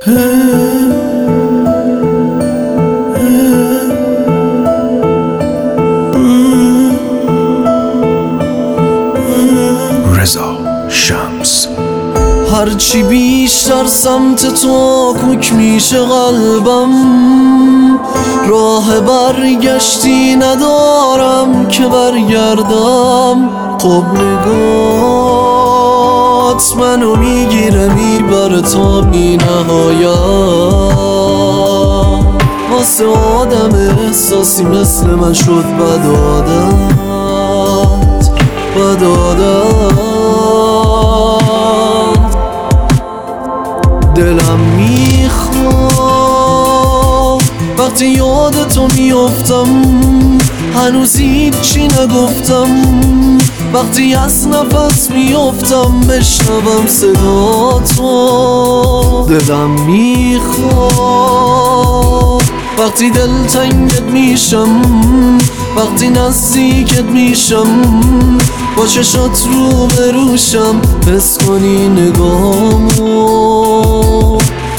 رضا شمس. هرچی بیشتر سمت تو کوک میشه قلبم، راه برگشتی ندارم که برگردم. خب نگات منو میگیره میبره تا بی نهایت. واسه آدم احساسی مثل من شد بد عادت. دلم میخواد وقتی یاد تو میافتم، هنوز هیچی نگفتم. وقتی از نفس میافتم بشنوم صدا تو. دلم میخواد وقتی دلتنگت میشم، وقتی نزدیکت میشم، با چشات رو بروشم، حس کنی نگامو.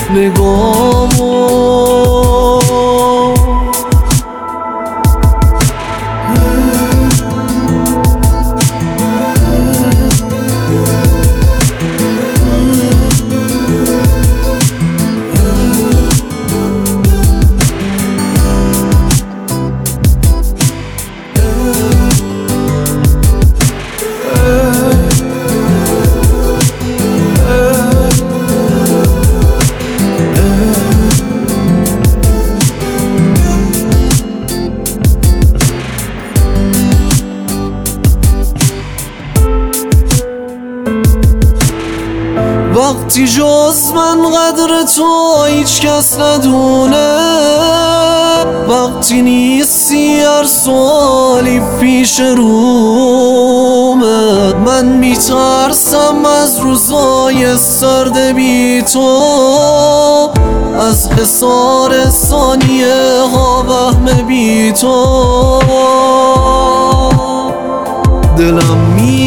وقتی جز من قدر تو هیچ کس ندونه، وقتی نیستی هر سوالی پیش رومه. من میترسم از روزای سرد بی تو، از حصار ثانیه ها وهم بی تو. دلم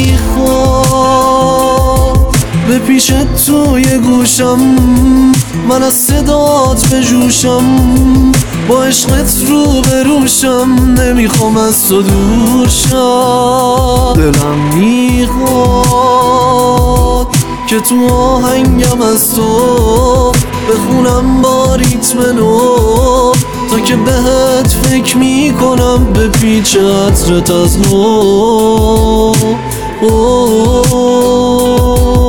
میخواد به پیش توی گوشم، من از صدات بجوشم، با عشقت رو بروشم، نمیخوام از تو دور شم. دلم میخواد که تو آهنگم از تو بخونم با ریتم نو، تا که بهت فکر میکنم به پیچ عطرت از نو.